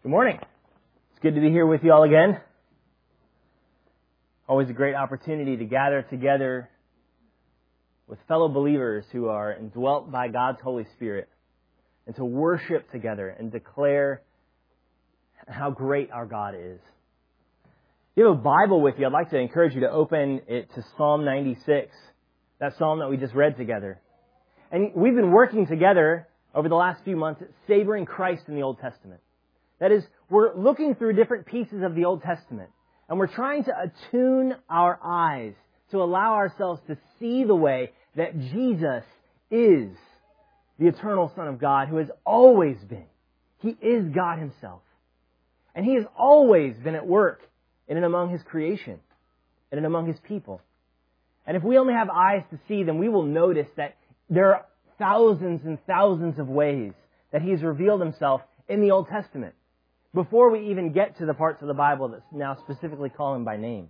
Good morning. It's good to be here with you all again. Always a great opportunity to gather together with fellow believers who are indwelt by God's Holy Spirit and to worship together and declare how great our God is. If you have a Bible with you, I'd like to encourage you to open it to Psalm 96, that psalm that we just read together. And we've been working together over the last few months at savoring Christ in the Old Testament. That is, we're looking through different pieces of the Old Testament, and we're trying to attune our eyes to allow ourselves to see the way that Jesus is the eternal Son of God who has always been. He is God Himself. And He has always been at work in and among His creation, in and among His people. And if we only have eyes to see, then we will notice that there are thousands and thousands of ways that He has revealed Himself in the Old Testament, before we even get to the parts of the Bible that now specifically call Him by name.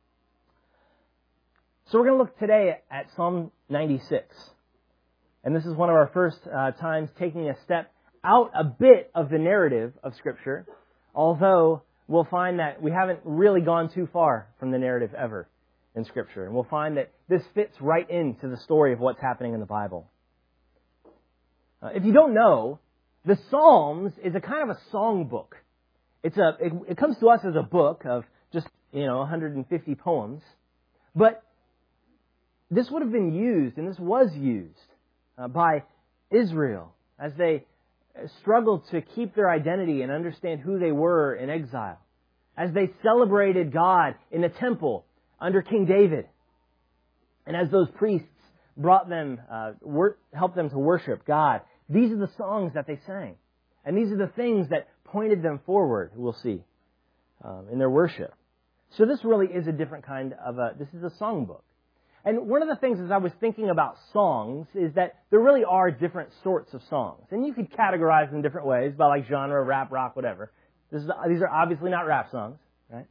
So we're going to look today at Psalm 96. And this is one of our first times taking a step out a bit of the narrative of Scripture, although we'll find that we haven't really gone too far from the narrative ever in Scripture. And we'll find that this fits right into the story of what's happening in the Bible. If you don't know, the Psalms is a kind of a songbook. It comes to us as a book of just, 150 poems. But this would have been used, and this was used, by Israel as they struggled to keep their identity and understand who they were in exile. As they celebrated God in the temple under King David. And as those priests brought them, helped them to worship God. These are the songs that they sang. And these are the things that pointed them forward, we'll see, in their worship. So this really is a different kind of this is a songbook. And one of the things as I was thinking about songs is that there really are different sorts of songs. And you could categorize them in different ways by like genre, rap, rock, whatever. These are obviously not rap songs, right?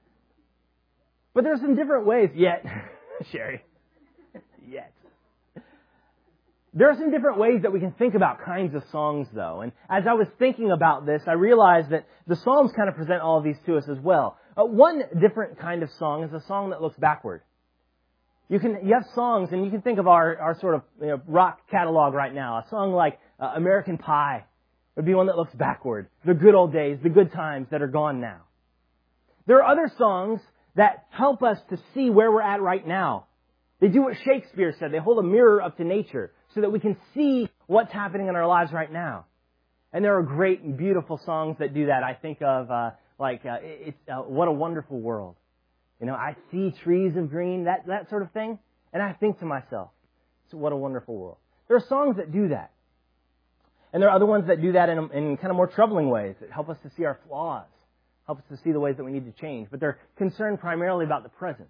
But there's some different ways, yet, Sherry, yet. There are some different ways that we can think about kinds of songs, though. And as I was thinking about this, I realized that the Psalms kind of present all of these to us as well. One different kind of song is a song that looks backward. You have songs, and you can think of our sort of rock catalog right now. A song like American Pie would be one that looks backward. The good old days, the good times that are gone now. There are other songs that help us to see where we're at right now. They do what Shakespeare said. They hold a mirror up to nature so that we can see what's happening in our lives right now. And there are great and beautiful songs that do that. I think of What a Wonderful World. I see trees of green, that sort of thing. And I think to myself, what a wonderful world. There are songs that do that. And there are other ones that do that in kind of more troubling ways that help us to see our flaws, help us to see the ways that we need to change. But they're concerned primarily about the present.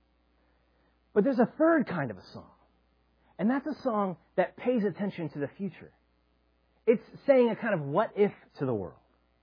But there's a third kind of a song. And that's a song that pays attention to the future. It's saying a kind of what if to the world.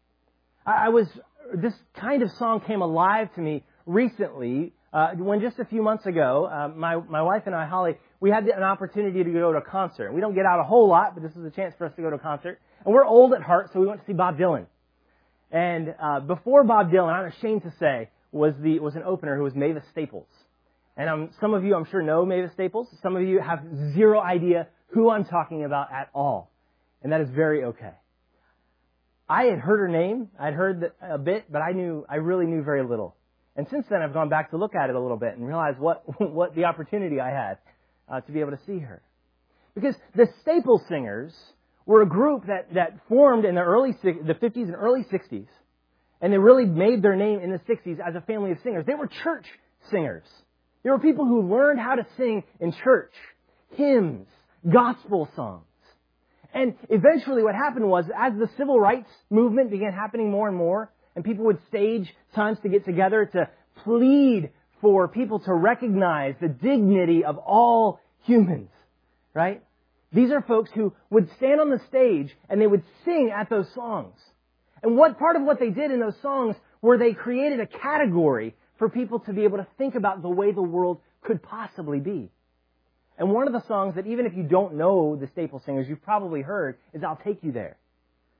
This kind of song came alive to me recently when just a few months ago, my wife and I, Holly, we had an opportunity to go to a concert. We don't get out a whole lot, but this was a chance for us to go to a concert. And we're old at heart, so we went to see Bob Dylan. And before Bob Dylan, I'm ashamed to say, was an opener who was Mavis Staples. And some of you, I'm sure, know Mavis Staples. Some of you have zero idea who I'm talking about at all. And that is very okay. I had heard her name. I'd heard a bit, but I really knew very little. And since then, I've gone back to look at it a little bit and realized what the opportunity I had to be able to see her. Because the Staples Singers were a group that formed in the 50s and early 60s. And they really made their name in the 60s as a family of singers. They were church singers. There were people who learned how to sing in church, hymns, gospel songs. And eventually what happened was, as the civil rights movement began happening more and more, and people would stage times to get together to plead for people to recognize the dignity of all humans, right? These are folks who would stand on the stage and they would sing at those songs. And part of what they did in those songs were they created a category for people to be able to think about the way the world could possibly be. And one of the songs that even if you don't know the Staples Singers, you've probably heard is I'll Take You There.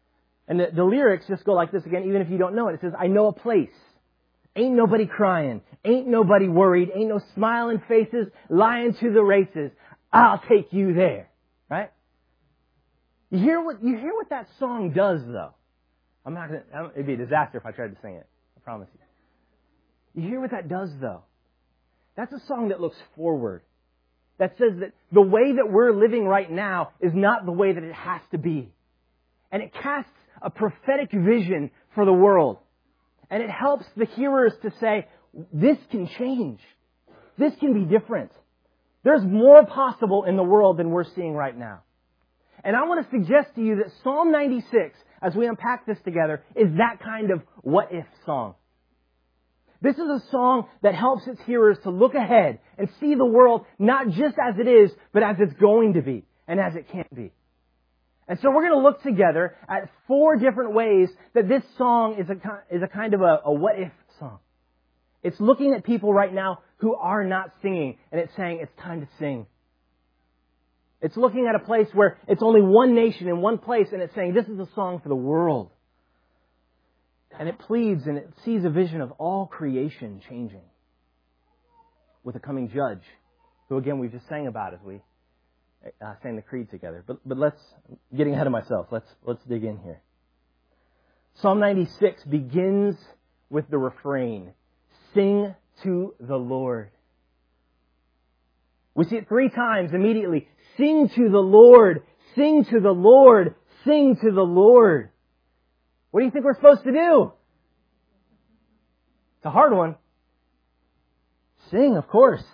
And the lyrics just go like this again, even if you don't know it. It says, I know a place. Ain't nobody crying. Ain't nobody worried. Ain't no smiling faces lying to the races. I'll take you there. Right? You hear what that song does, though. It'd be a disaster if I tried to sing it. I promise you. You hear what that does, though. That's a song that looks forward. That says that the way that we're living right now is not the way that it has to be. And it casts a prophetic vision for the world. And it helps the hearers to say, this can change. This can be different. There's more possible in the world than we're seeing right now. And I want to suggest to you that Psalm 96, as we unpack this together, is that kind of what-if song. This is a song that helps its hearers to look ahead and see the world not just as it is, but as it's going to be and as it can be. And so we're going to look together at 4 different ways that this song is a kind of a what-if song. It's looking at people right now who are not singing, and it's saying it's time to sing. It's looking at a place where it's only one nation in one place, and it's saying this is a song for the world. And it pleads and it sees a vision of all creation changing with a coming judge, who again we just sang about as we sang the creed together. But let's, getting ahead of myself, let's dig in here. Psalm 96 begins with the refrain, sing to the Lord. We see it 3 times immediately. Sing to the Lord, sing to the Lord, sing to the Lord. What do you think we're supposed to do? It's a hard one. Sing, of course.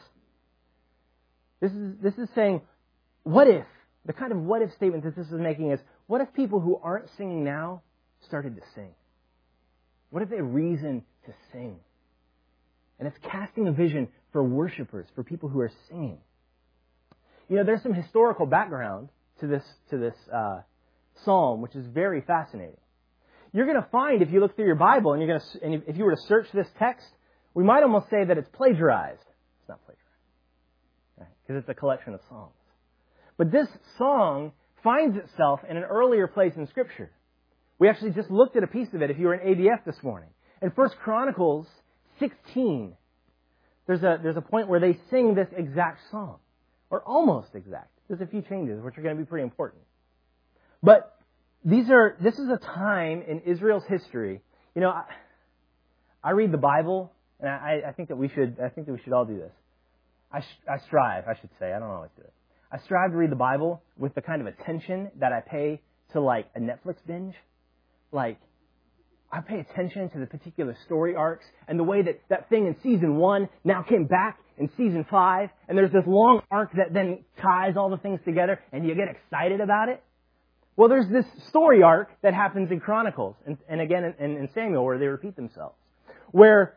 This is saying, what if? The kind of what if statement that this is making is, what if people who aren't singing now started to sing? What if they had reason to sing? And it's casting a vision for worshipers, for people who are singing. You know, there's some historical background to this psalm, which is very fascinating. You're going to find, if you look through your Bible, and if you were to search this text, we might almost say that it's plagiarized. It's not plagiarized, right? Because it's a collection of songs. But this song finds itself in an earlier place in Scripture. We actually just looked at a piece of it if you were in ADF this morning. In 1 Chronicles 16, there's a point where they sing this exact song. Or almost exact. There's a few changes, which are going to be pretty important. But this is a time in Israel's history. You know, I read the Bible, and I think that we should all do this. I strive, I should say. I don't always do it. I strive to read the Bible with the kind of attention that I pay to like a Netflix binge. Like, I pay attention to the particular story arcs and the way that thing in season 1 now came back in season 5, and there's this long arc that then ties all the things together, and you get excited about it. Well, there's this story arc that happens in Chronicles, and again in Samuel, where they repeat themselves, where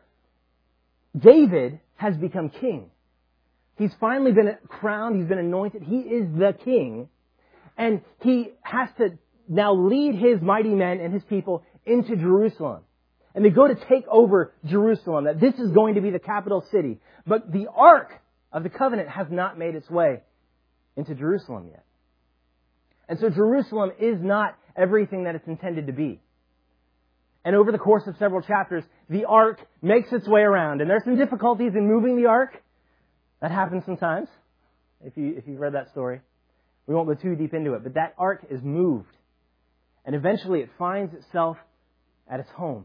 David has become king. He's finally been crowned, he's been anointed, he is the king, and he has to now lead his mighty men and his people into Jerusalem. And they go to take over Jerusalem, that this is going to be the capital city. But the Ark of the Covenant has not made its way into Jerusalem yet. And so Jerusalem is not everything that it's intended to be. And over the course of several chapters, the Ark makes its way around. And there's some difficulties in moving the Ark. That happens sometimes, if you've read that story. We won't go too deep into it. But that Ark is moved. And eventually it finds itself at its home,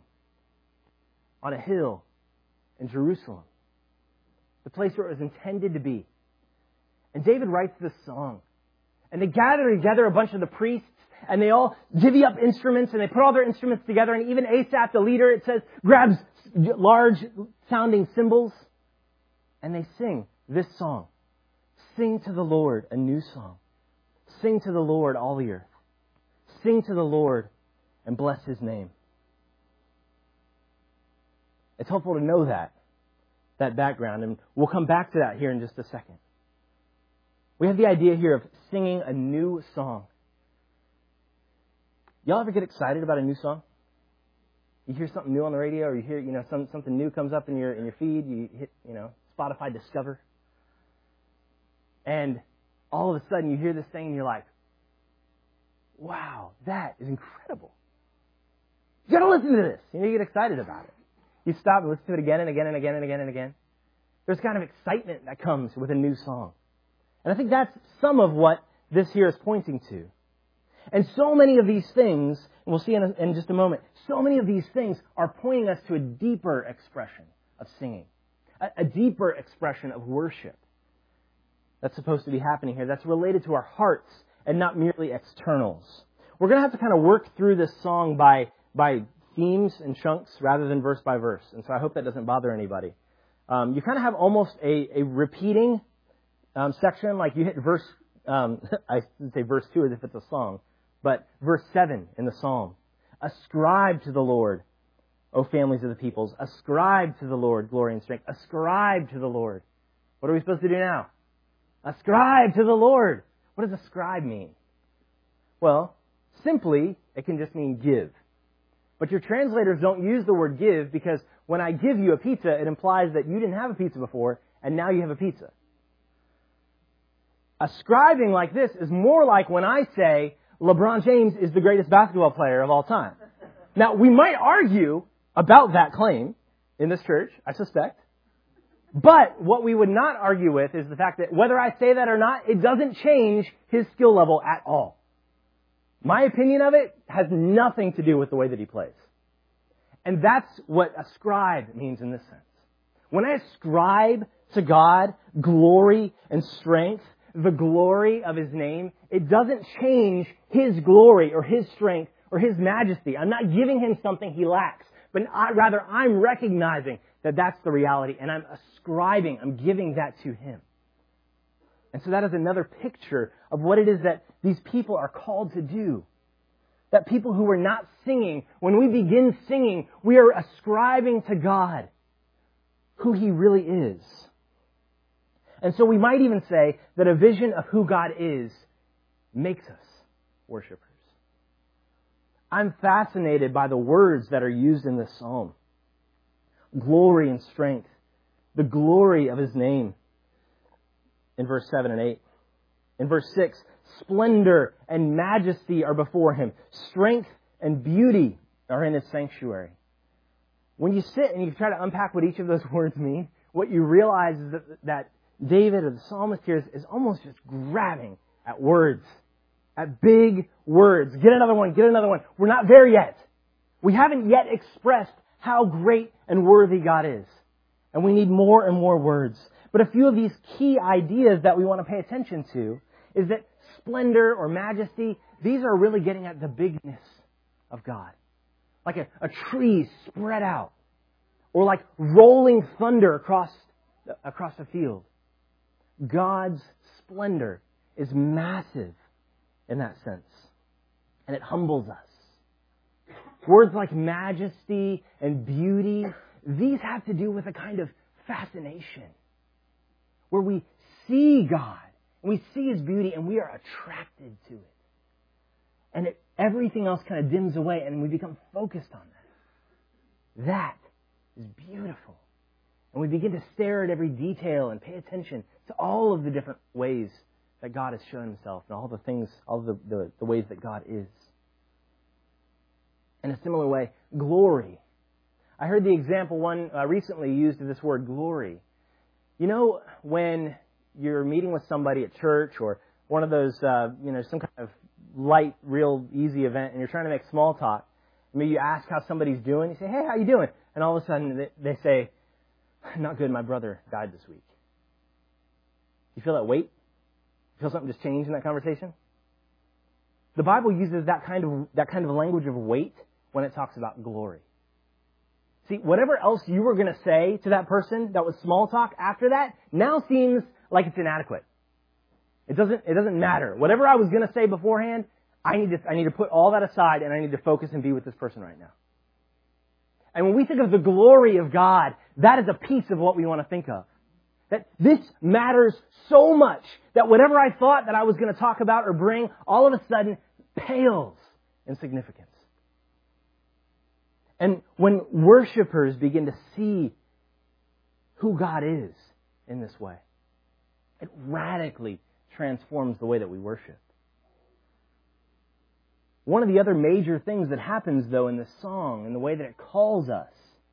on a hill in Jerusalem, the place where it was intended to be. And David writes this song. And they gather together a bunch of the priests, and they all divvy up instruments, and they put all their instruments together, and even Asaph, the leader, it says, grabs large sounding cymbals, and they sing this song. Sing to the Lord a new song. Sing to the Lord all the earth. Sing to the Lord and bless His name. It's helpful to know that background, and we'll come back to that here in just a second. We have the idea here of singing a new song. Y'all ever get excited about a new song? You hear something new on the radio, or you hear, something new comes up in your feed, you hit, Spotify Discover. And all of a sudden you hear this thing and you're like, wow, that is incredible. You gotta listen to this. You get excited about it. You stop and listen to it again and again and again and again and again. There's kind of excitement that comes with a new song. And I think that's some of what this here is pointing to. And so many of these things, and we'll see in just a moment, so many of these things are pointing us to a deeper expression of singing, a deeper expression of worship that's supposed to be happening here, that's related to our hearts and not merely externals. We're going to have to kind of work through this song by themes and chunks rather than verse by verse. And so I hope that doesn't bother anybody. You kind of have almost a repeating section, like you hit verse, I would say verse 2 as if it's a song, but verse 7 in the psalm. Ascribe to the Lord, O families of the peoples. Ascribe to the Lord glory and strength. Ascribe to the Lord. What are we supposed to do now? Ascribe to the Lord. What does ascribe mean? Well, simply, it can just mean give. But your translators don't use the word give because when I give you a pizza, it implies that you didn't have a pizza before and now you have a pizza. Ascribing like this is more like when I say LeBron James is the greatest basketball player of all time. Now, we might argue about that claim in this church, I suspect. But what we would not argue with is the fact that whether I say that or not, it doesn't change his skill level at all. My opinion of it has nothing to do with the way that he plays. And that's what ascribe means in this sense. When I ascribe to God glory and strength, the glory of His name, it doesn't change His glory or His strength or His majesty. I'm not giving Him something He lacks, but rather I'm recognizing that that's the reality and I'm ascribing, I'm giving that to Him. And so that is another picture of what it is that these people are called to do. That people who are not singing, when we begin singing, we are ascribing to God who He really is. And so we might even say that a vision of who God is makes us worshipers. I'm fascinated by the words that are used in this psalm. Glory and strength. The glory of His name. In verse 7 and 8. In verse 6, splendor and majesty are before Him. Strength and beauty are in His sanctuary. When you sit and you try to unpack what each of those words mean, what you realize is that David, or the psalmist here, is almost just grabbing at words. At big words. Get another one, get another one. We're not there yet. We haven't yet expressed how great and worthy God is. And we need more and more words. But a few of these key ideas that we want to pay attention to is that splendor or majesty, these are really getting at the bigness of God. Like a tree spread out. Or like rolling thunder across a field. God's splendor is massive in that sense. And it humbles us. Words like majesty and beauty, these have to do with a kind of fascination. Where we see God, and we see His beauty, and we are attracted to it. And everything else kind of dims away, and we become focused on that. That is beautiful. And we begin to stare at every detail and pay attention to all of the different ways that God has shown Himself, and all the things, all the ways that God is. In a similar way, glory. I heard the example one recently used of this word glory. You know, when you're meeting with somebody at church or one of those, some kind of light, real easy event, and you're trying to make small talk, maybe you ask how somebody's doing. You say, hey, how you doing? And all of a sudden they say, not good, my brother died this week. You feel that weight? You feel something just changed in that conversation? The Bible uses that kind of language of weight when it talks about glory. See, whatever else you were going to say to that person that was small talk after that now seems like it's inadequate. It doesn't matter. Whatever I was going to say beforehand, I need to put all that aside and I need to focus and be with this person right now. And when we think of the glory of God, that is a piece of what we want to think of. That this matters so much that whatever I thought that I was going to talk about or bring, all of a sudden pales in significance. And when worshipers begin to see who God is in this way, it radically transforms the way that we worship. One of the other major things that happens, though, in this song, and the way that it calls us,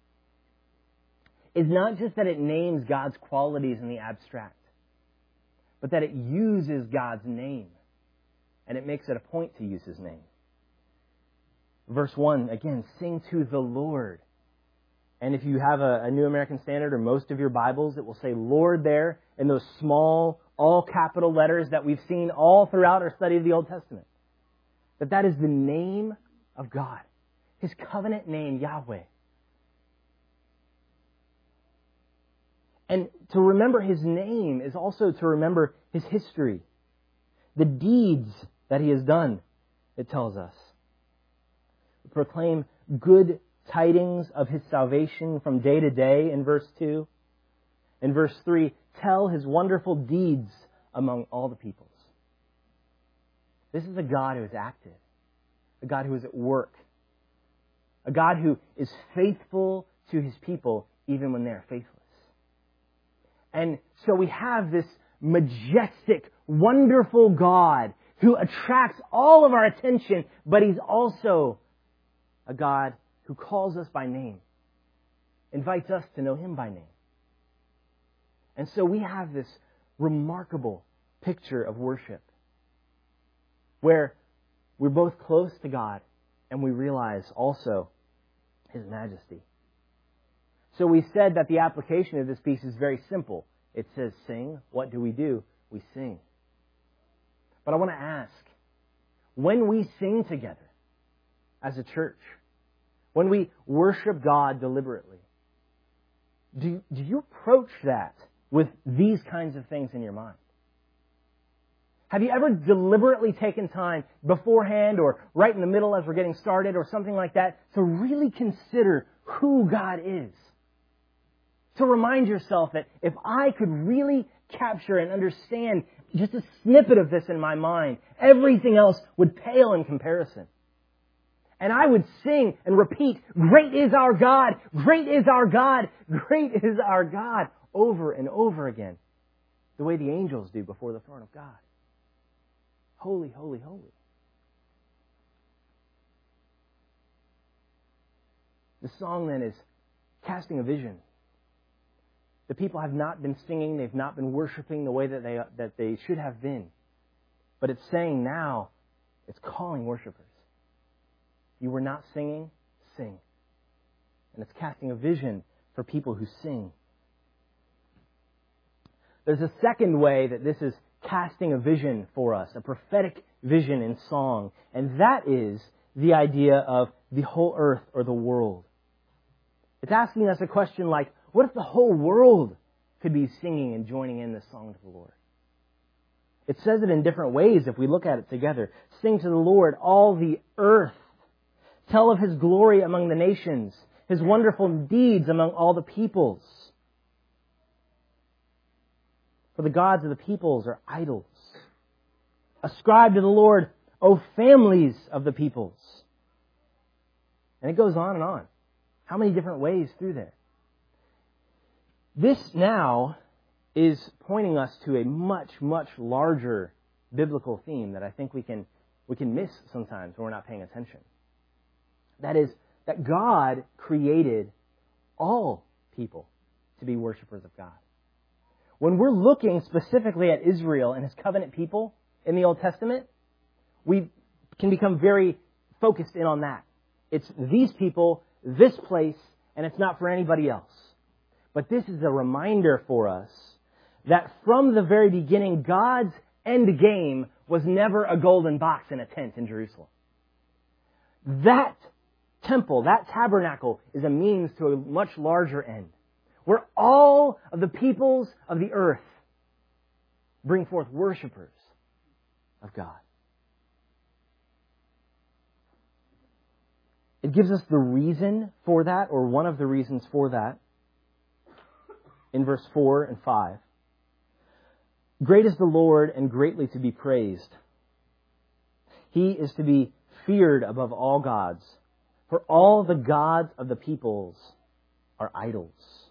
is not just that it names God's qualities in the abstract, but that it uses God's name, and it makes it a point to use His name. Verse 1, again, sing to the Lord. And if you have a New American Standard or most of your Bibles, it will say Lord there in those small, all capital letters that we've seen all throughout our study of the Old Testament. That is the name of God, His covenant name, Yahweh. And to remember His name is also to remember His history, the deeds that He has done, it tells us. We proclaim good tidings of His salvation from day to day in verse 2. In verse 3, tell His wonderful deeds among all the peoples. This is a God who is active, a God who is at work, a God who is faithful to His people even when they are faithless. And so we have this majestic, wonderful God who attracts all of our attention, but He's also a God who calls us by name, invites us to know Him by name. And so we have this remarkable picture of worship where we're both close to God and we realize also His majesty. So we said that the application of this piece is very simple. It says sing. What do? We sing. But I want to ask, when we sing together as a church, when we worship God deliberately, do you approach that with these kinds of things in your mind? Have you ever deliberately taken time beforehand or right in the middle as we're getting started or something like that to really consider who God is? To remind yourself that if I could really capture and understand just a snippet of this in my mind, everything else would pale in comparison. And I would sing and repeat, great is our God, great is our God, great is our God, over and over again, the way the angels do before the throne of God. Holy, holy, holy. The song then is casting a vision. The people have not been singing, they've not been worshiping the way that they should have been. But it's saying now, it's calling worshipers. You were not singing, sing. And it's casting a vision for people who sing. There's a second way that this is casting a vision for us, a prophetic vision in song, and that is the idea of the whole earth or the world. It's asking us a question like, what if the whole world could be singing and joining in this song to the Lord? It says it in different ways if we look at it together. Sing to the Lord, all the earth. Tell of His glory among the nations, His wonderful deeds among all the peoples. For the gods of the peoples are idols. Ascribe to the Lord, O families of the peoples. And it goes on and on. How many different ways through there? This now is pointing us to a much, much larger biblical theme that I think we can miss sometimes when we're not paying attention. That is, that God created all people to be worshipers of God. When we're looking specifically at Israel and His covenant people in the Old Testament, we can become very focused in on that. It's these people, this place, and it's not for anybody else. But this is a reminder for us that from the very beginning, God's end game was never a golden box in a tent in Jerusalem. That temple, that tabernacle, is a means to a much larger end, where all of the peoples of the earth bring forth worshipers of God. It gives us the reason for that, or one of the reasons for that, in verse 4 and 5. Great is the Lord and greatly to be praised. He is to be feared above all gods, for all the gods of the peoples are idols.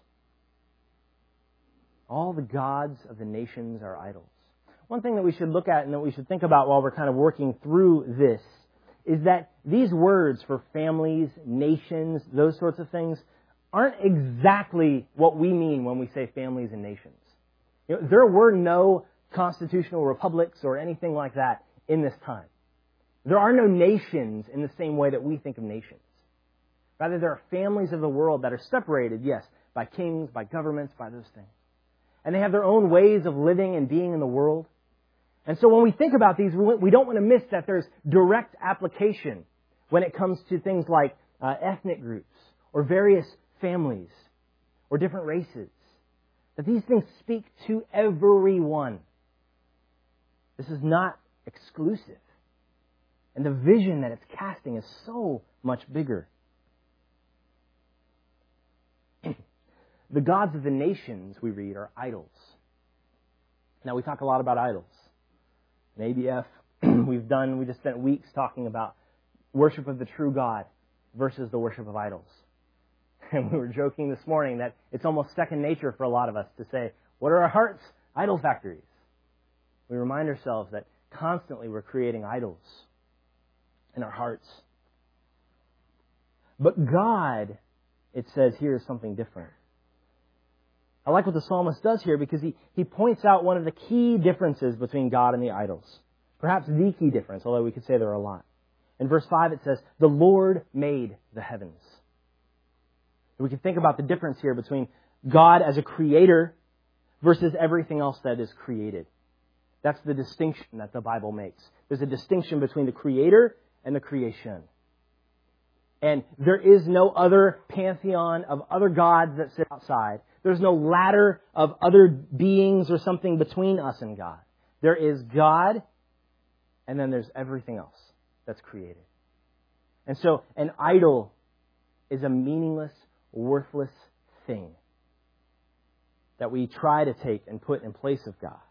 All the gods of the nations are idols. One thing that we should look at and that we should think about while we're kind of working through this is that these words for families, nations, those sorts of things aren't exactly what we mean when we say families and nations. There were no constitutional republics or anything like that in this time. There are no nations in the same way that we think of nations. Rather, there are families of the world that are separated, yes, by kings, by governments, by those things. And they have their own ways of living and being in the world. And so when we think about these, we don't want to miss that there's direct application when it comes to things like ethnic groups or various families or different races. That these things speak to everyone. This is not exclusive. And the vision that it's casting is so much bigger. The gods of the nations, we read, are idols. Now, we talk a lot about idols. In ABF, we just spent weeks talking about worship of the true God versus the worship of idols. And we were joking this morning that it's almost second nature for a lot of us to say, what are our hearts? Idol factories. We remind ourselves that constantly we're creating idols in our hearts. But God, it says here, is something different. I like what the psalmist does here because he points out one of the key differences between God and the idols. Perhaps the key difference, although we could say there are a lot. In verse 5 it says, the Lord made the heavens. We can think about the difference here between God as a creator versus everything else that is created. That's the distinction that the Bible makes. There's a distinction between the creator and the creation. And there is no other pantheon of other gods that sit outside. There's no ladder of other beings or something between us and God. There is God, and then there's everything else that's created. And so an idol is a meaningless, worthless thing that we try to take and put in place of God.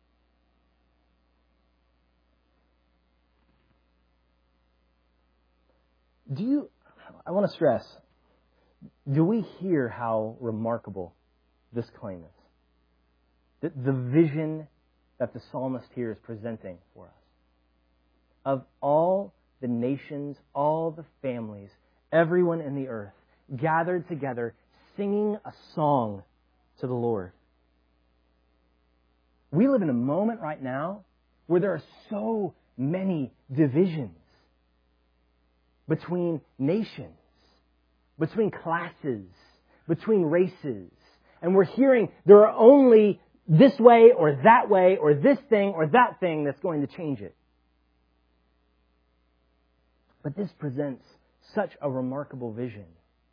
I want to stress, do we hear how remarkable this claim is? The vision that the psalmist here is presenting for us. Of all the nations, all the families, everyone in the earth, gathered together, singing a song to the Lord. We live in a moment right now where there are so many divisions between nations, between classes, between races. And we're hearing there are only this way or this thing or that thing that's going to change it. But this presents such a remarkable vision.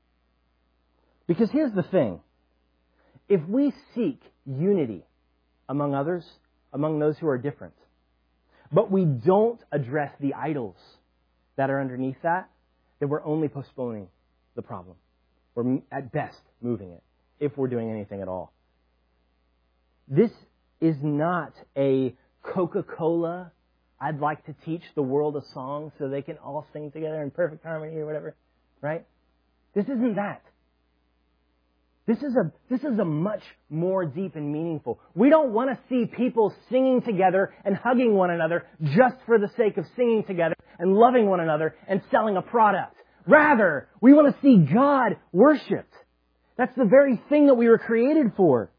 Because here's the thing. If we seek unity among others, among those who are different, but we don't address the idols that are underneath that, then we're only postponing the problem. We're at best moving it, if we're doing anything at all. This is not a Coca-Cola, I'd like to teach the world a song so they can all sing together in perfect harmony or whatever, right? This isn't that. This is a much more deep and meaningful. We don't want to see people singing together and hugging one another just for the sake of singing together and loving one another and selling a product. Rather, we want to see God worshipped. That's the very thing that we were created for.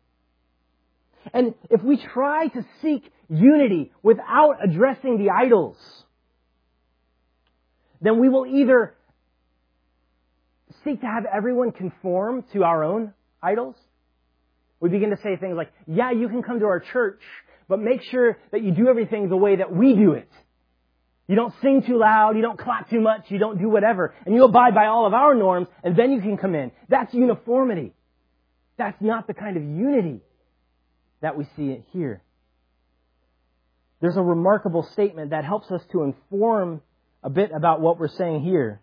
And if we try to seek unity without addressing the idols, then we will either seek to have everyone conform to our own idols. We begin to say things like, yeah, you can come to our church, but make sure that you do everything the way that we do it. You don't sing too loud, you don't clap too much, you don't do whatever, and you abide by all of our norms, and then you can come in. That's uniformity. That's not the kind of unity that we see here. There's a remarkable statement that helps us to inform a bit about what we're saying here.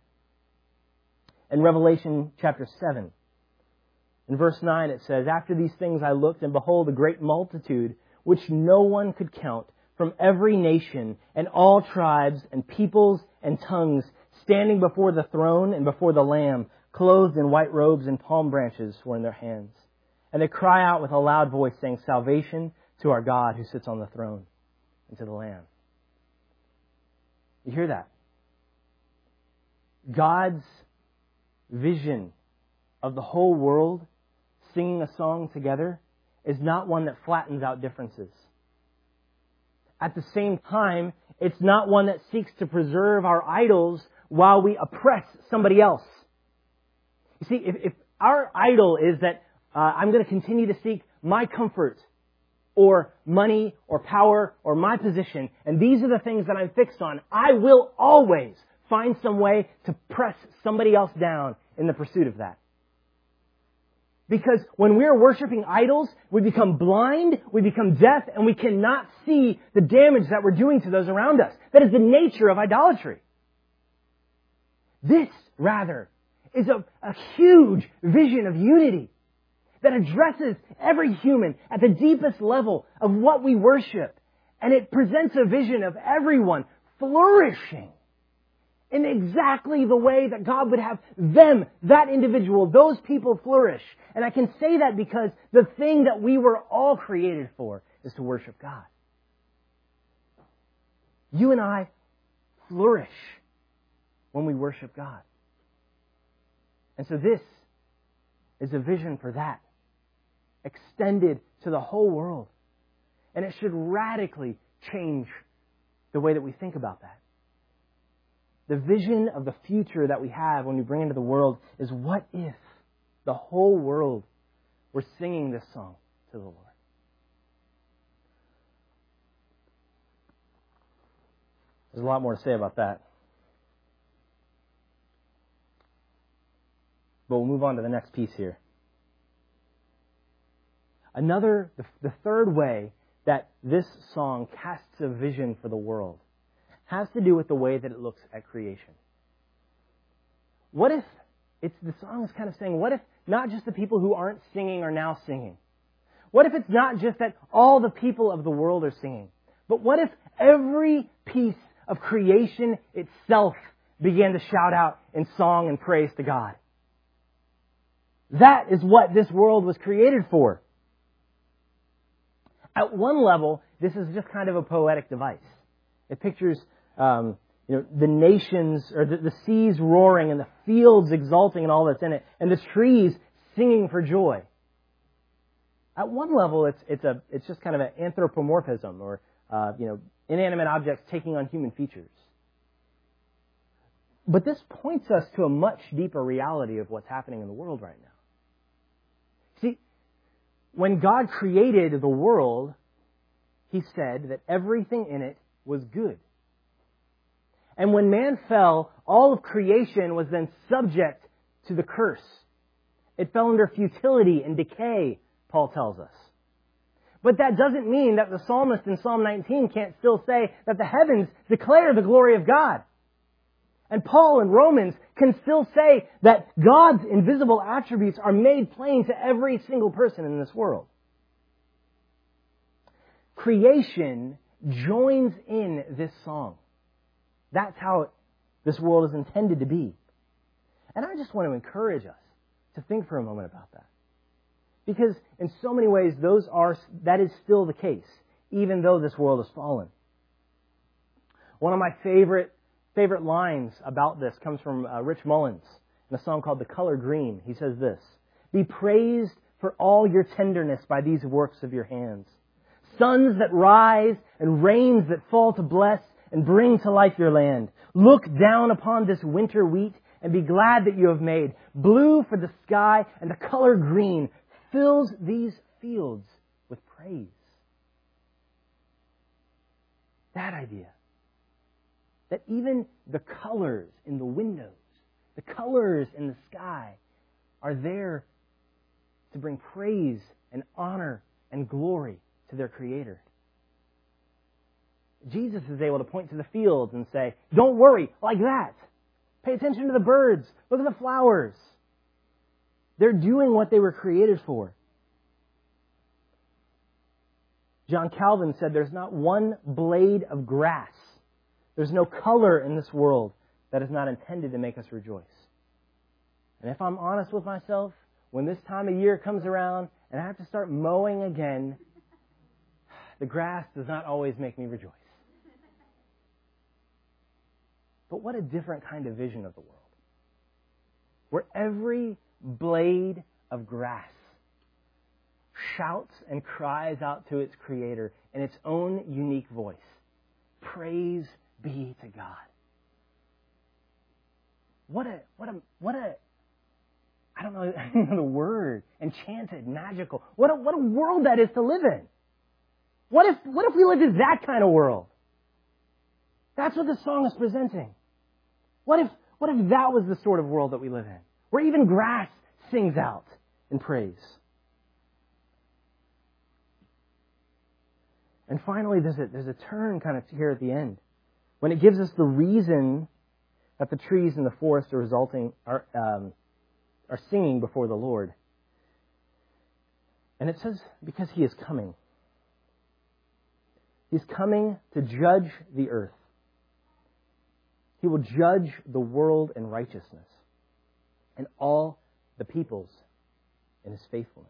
In Revelation chapter 7. In verse 9 it says, after these things I looked, and behold, a great multitude, which no one could count, from every nation and all tribes and peoples and tongues, standing before the throne and before the Lamb, clothed in white robes, and palm branches were in their hands. And they cry out with a loud voice, saying, salvation to our God who sits on the throne and to the Lamb. You hear that? God's vision of the whole world singing a song together is not one that flattens out differences. At the same time, it's not one that seeks to preserve our idols while we oppress somebody else. You see, if our idol is that I'm going to continue to seek my comfort or money or power or my position, and these are the things that I'm fixed on, I will always find some way to press somebody else down in the pursuit of that. Because when we're worshiping idols, we become blind, we become deaf, and we cannot see the damage that we're doing to those around us. That is the nature of idolatry. This, rather, is a huge vision of unity that addresses every human at the deepest level of what we worship. And it presents a vision of everyone flourishing in exactly the way that God would have them, that individual, those people flourish. And I can say that because the thing that we were all created for is to worship God. You and I flourish when we worship God. And so this is a vision for that, extended to the whole world. And it should radically change the way that we think about that. The vision of the future that we have when we bring into the world is, what if the whole world were singing this song to the Lord? There's a lot more to say about that. But we'll move on to the next piece here. The third way that this song casts a vision for the world has to do with the way that it looks at creation. What if, the song is kind of saying, what if not just the people who aren't singing are now singing? What if it's not just that all the people of the world are singing, but what if every piece of creation itself began to shout out in song and praise to God? That is what this world was created for. At one level, this is just kind of a poetic device. It pictures the nations, or the seas roaring and the fields exulting and all that's in it, and the trees singing for joy. At one level, it's just kind of an anthropomorphism, or inanimate objects taking on human features. But this points us to a much deeper reality of what's happening in the world right now. See, when God created the world, He said that everything in it was good. And when man fell, all of creation was then subject to the curse. It fell under futility and decay, Paul tells us. But that doesn't mean that the psalmist in Psalm 19 can't still say that the heavens declare the glory of God. And Paul in Romans can still say that God's invisible attributes are made plain to every single person in this world. Creation joins in this song. That's how this world is intended to be. And I just want to encourage us to think for a moment about that. Because in so many ways, that is still the case, even though this world has fallen. One of my favorite lines about this comes from Rich Mullins in a song called The Color Green. He says this: "Be praised for all your tenderness by these works of your hands. Suns that rise and rains that fall to bless and bring to life your land. Look down upon this winter wheat and be glad that you have made blue for the sky, and the color green fills these fields with praise." That idea. That even the colors in the windows, the colors in the sky, are there to bring praise and honor and glory to their Creator. Jesus is able to point to the fields and say, "Don't worry like that. Pay attention to the birds. Look at the flowers." They're doing what they were created for. John Calvin said, "There's not one blade of grass. There's no color in this world that is not intended to make us rejoice." And if I'm honest with myself, when this time of year comes around and I have to start mowing again, the grass does not always make me rejoice. But what a different kind of vision of the world. where every blade of grass shouts and cries out to its Creator in its own unique voice. Praise be to God. What a I don't know the word, enchanted, magical. What a world that is to live in. What if we lived in that kind of world? That's what this song is presenting. What if that was the sort of world that we live in? Where even grass sings out in praise. And finally, there's a turn kind of here at the end, when it gives us the reason that the trees in the forest are singing before the Lord. And it says, because He is coming. He's coming to judge the earth. He will judge the world in righteousness and all the peoples in His faithfulness.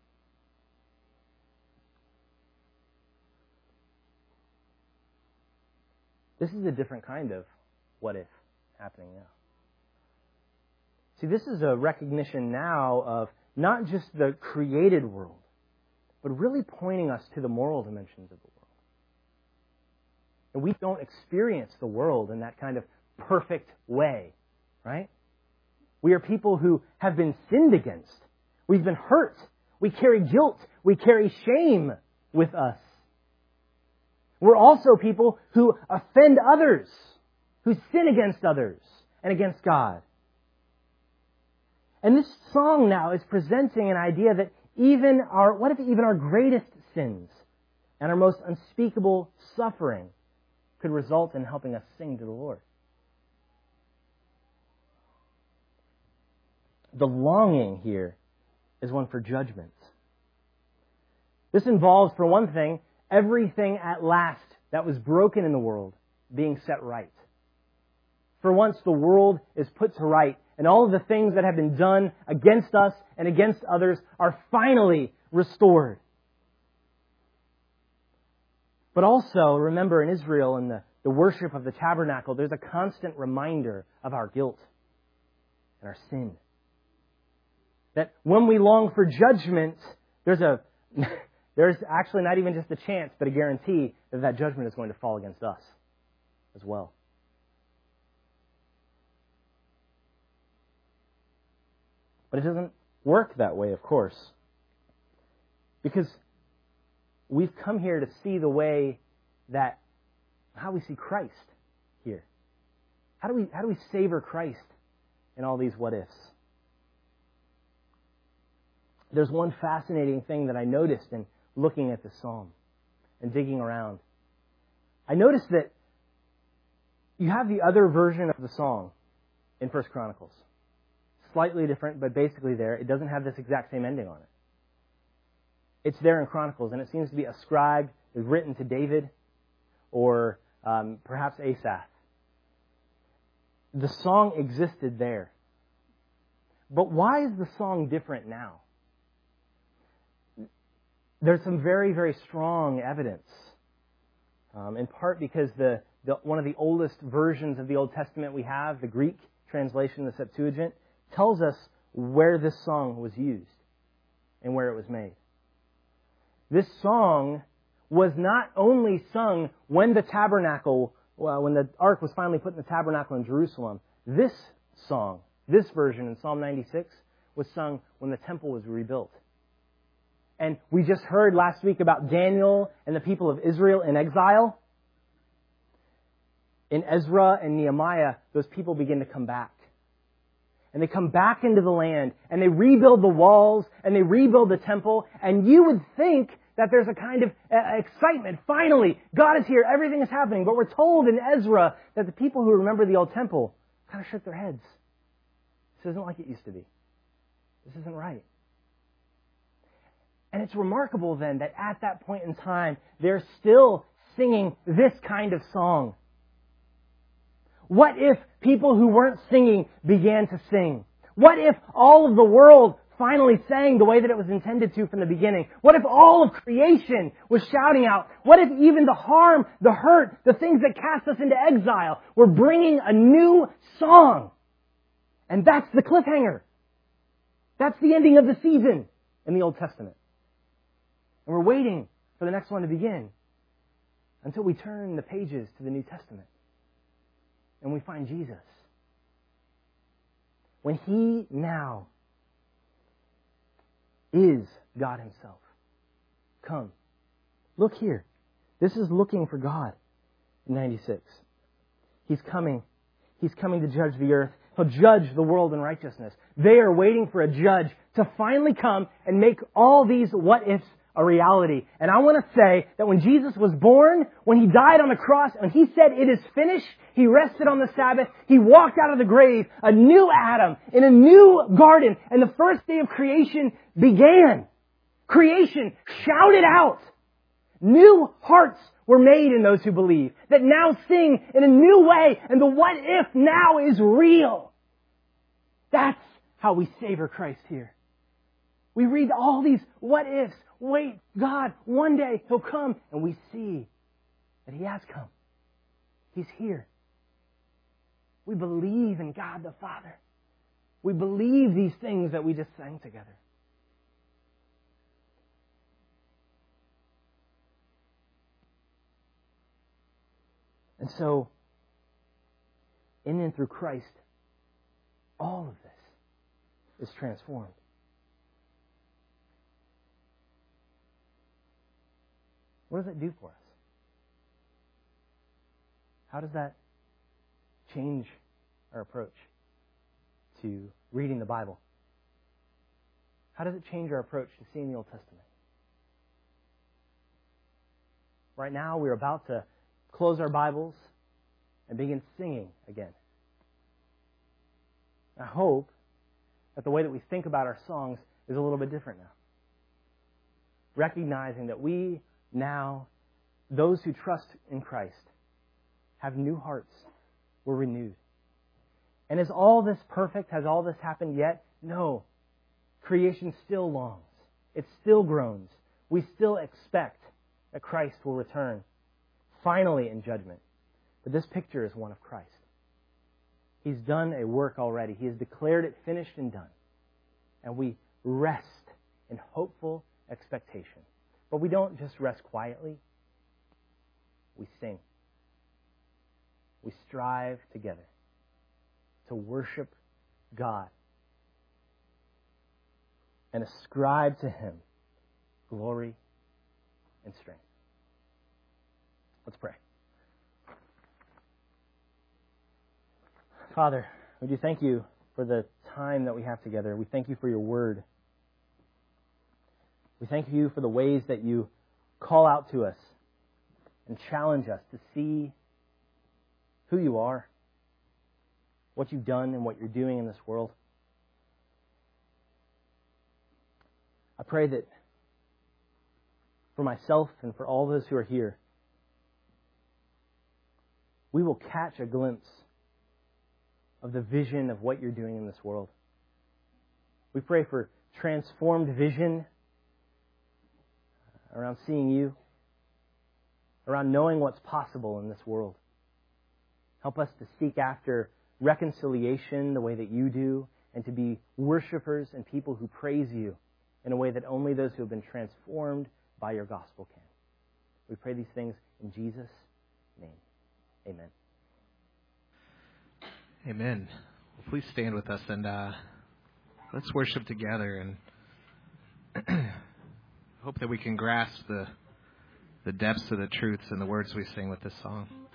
This is a different kind of what if happening now. See, this is a recognition now of not just the created world, but really pointing us to the moral dimensions of the world. And we don't experience the world in that kind of perfect way, right? We are people who have been sinned against. We've been hurt. We carry guilt. We carry shame with us. We're also people who offend others, who sin against others and against God. And this song now is presenting an idea that what if even our greatest sins and our most unspeakable suffering could result in helping us sing to the Lord? The longing here is one for judgment. This involves, for one thing, everything at last that was broken in the world being set right. For once the world is put to right, and all of the things that have been done against us and against others are finally restored. But also, remember, in Israel, in the worship of the tabernacle, there's a constant reminder of our guilt and our sin. That when we long for judgment, there's actually not even just a chance, but a guarantee that judgment is going to fall against us as well. But it doesn't work that way, of course. Because we've come here to see the way how we see Christ here. How do we savor Christ in all these what-ifs? There's one fascinating thing that I noticed in looking at the psalm and digging around. I noticed that you have the other version of the song in 1 Chronicles. Slightly different, but basically there. It doesn't have this exact same ending on it. It's there in Chronicles, and it seems to be ascribed, is written to David or perhaps Asaph. The song existed there. But why is the song different now? There's some very, very strong evidence. In part because one of the oldest versions of the Old Testament we have, the Greek translation, the Septuagint, tells us where this song was used and where it was made. This song was not only sung when the ark was finally put in the tabernacle in Jerusalem. This song, this version in Psalm 96, was sung when the temple was rebuilt. And we just heard last week about Daniel and the people of Israel in exile. In Ezra and Nehemiah, those people begin to come back. And they come back into the land, and they rebuild the walls, and they rebuild the temple, and you would think that there's a kind of excitement. Finally, God is here, everything is happening. But we're told in Ezra that the people who remember the old temple kind of shook their heads. This isn't like it used to be. This isn't right. And it's remarkable then that at that point in time, they're still singing this kind of song. What if people who weren't singing began to sing? What if all of the world finally sang the way that it was intended to from the beginning? What if all of creation was shouting out? What if even the harm, the hurt, the things that cast us into exile were bringing a new song? And that's the cliffhanger. That's the ending of the season in the Old Testament. And we're waiting for the next one to begin until we turn the pages to the New Testament and we find Jesus. When He now is God Himself. Come. Look here. This is looking for God in 96. He's coming. He's coming to judge the earth. He'll judge the world in righteousness. They are waiting for a judge to finally come and make all these what-ifs a reality. And I want to say that when Jesus was born, when He died on the cross, and He said, "It is finished," He rested on the Sabbath. He walked out of the grave, a new Adam, in a new garden, and the first day of creation began. Creation shouted out. New hearts were made in those who believe, that now sing in a new way, and the what if now is real. That's how we savor Christ here. We read all these what ifs. Wait, God, one day He'll come, and we see that He has come. He's here. We believe in God the Father. We believe these things that we just sang together. And so, in and through Christ, all of this is transformed. What does that do for us? How does that change our approach to reading the Bible? How does it change our approach to seeing the Old Testament? Right now, we're about to close our Bibles and begin singing again. I hope that the way that we think about our songs is a little bit different now. Recognizing that we now, those who trust in Christ, have new hearts. We're renewed. And is all this perfect? Has all this happened yet? No. Creation still longs. It still groans. We still expect that Christ will return, finally in judgment. But this picture is one of Christ. He's done a work already. He has declared it finished and done. And we rest in hopeful expectation. But we don't just rest quietly. We sing. We strive together to worship God and ascribe to Him glory and strength. Let's pray. Father, we do thank You for the time that we have together. We thank You for Your Word. We thank You for the ways that You call out to us and challenge us to see who You are, what You've done, and what You're doing in this world. I pray that for myself and for all those who are here, we will catch a glimpse of the vision of what You're doing in this world. We pray for transformed vision around seeing You, around knowing what's possible in this world. Help us to seek after reconciliation the way that You do, and to be worshipers and people who praise You in a way that only those who have been transformed by Your gospel can. We pray these things in Jesus' name. Amen. Amen. Well, please stand with us and let's worship together, and hope that we can grasp the depths of the truths and the words we sing with this song.